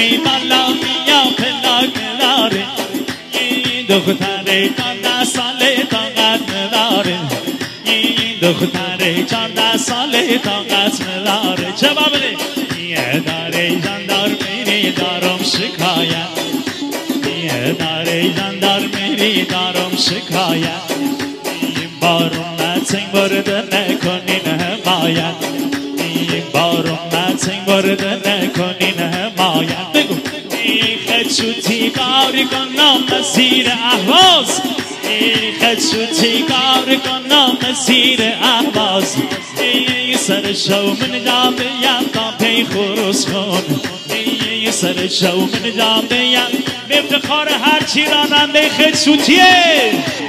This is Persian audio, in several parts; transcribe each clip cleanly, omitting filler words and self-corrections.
ای بالا بیا پلا داره این دختر 14 ساله طاقت نداره این دختر 14 ساله طاقت نداره چه بابله یه داره ژاندارمری دارم شکایت یه داره ژاندارمری دارم شکایت این بارم نتنگ برده نکنین حمایت این بارم نتنگ برده نکنین حمایت بگو این خدشوتی کاری کنم مسیر اهواز این خدشوتی کاری کنم مسیر اهواز این سر شو من جا بیم تا پی خروس کن این سر شو من جا بیم به افتخار هرچی راننده خدشوتیه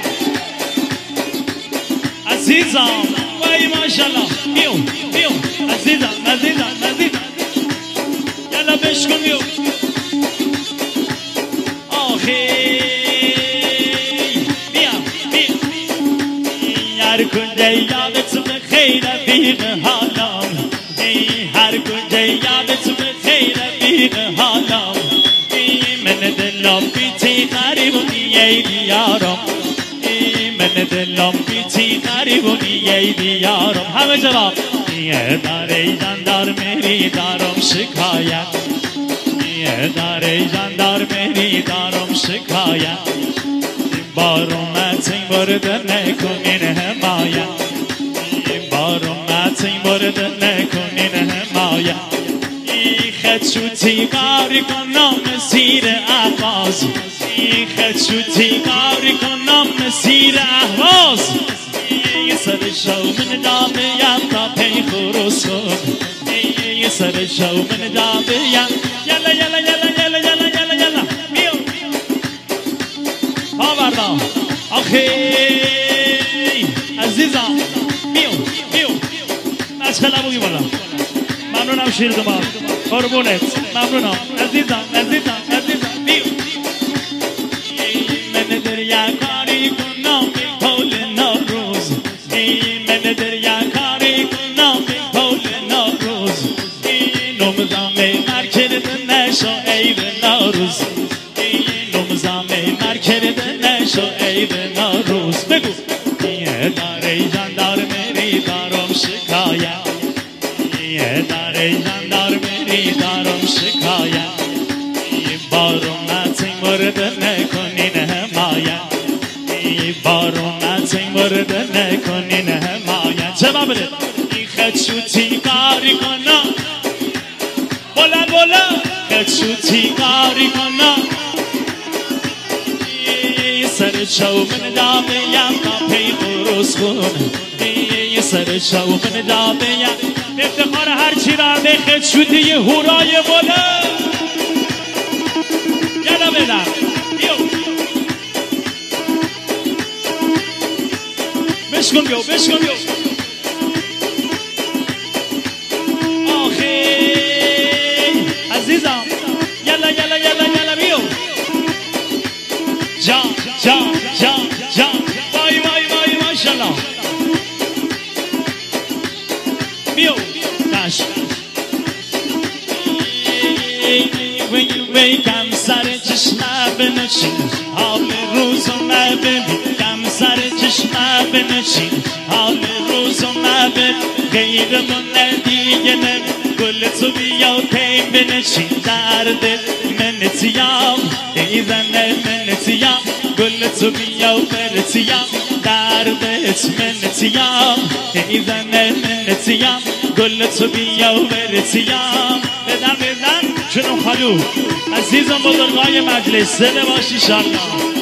عزیزم وای ماشالله بیو بیو عزیزم عزیزم عزیزم یلا بشکن بیو آخی بیا بیا هر کنجه یادت بخیر بیغ حالم هر کنجه یادت بخیر بیغ حالم من دلم بیتی غریبونی ای دیارم من دلم بیتی غریبونی ای دیارم همه جواب یه داره ژاندارمری دارم شکایت یه داره ژاندارمری دارم شکایت این بارم نتنگ برده نکنین حمایت این بارم نتنگ برده نکنین حمایت این خدشوتی کاری کنم مسیر اهواز این خدشوتی کاری کنم مسیر اهواز این سر شو من دامیم تا پی خروس کن این سر شو من دامیم یلا یلا یلا یلا یلا یلا یلا بیو ها بردا آخی عزیزم بیو بیو نشخلا بگی بالا ممنونم شیر دماغ قربونت ممنونم عزیزم عزیزم عزیزم بیو من دریا کاری کنم طول نوروز من دریا کاری کنم طول نوروز نمزام مر کردن نشو عید نوروز نمزام مر کردن نشو عید نوروز بگو یه داره ژاندارمری دارم شکایت یه داره ژاندارمری دارم شکایت این بارم نتنگ برده نکنین حمایت این بارم نتنگ برده نکنین حمایت جواب بده این خدشوتی کاری کنم بلند بلند خدشوتی کاری کنم این سر شو من دامیم تا پی خروس کن این سر شو من دامیم افتخار هرچی رانده خدشوتی یه هورای بلند یلا بدم بیو بشکن بیو بشکن بیو آخی عزیزم یلا یلا یلا یلا بیو جان جان جان جان وای وای وای ماشالله بیو نش کم سر چشمه بنشین حال روزو نبین کم سر چشمه بنشین حال روزو نبین غیر من دیگه نم گل تو بیا پی بنشین درد من تیام ایزن من تیام گل تو بیا برتیام دردت من تیام ایزن من تیام گل تو بیا برتیام بدن بدن چنو خالو عزیزم بزرگای مجلس سله باشی شالله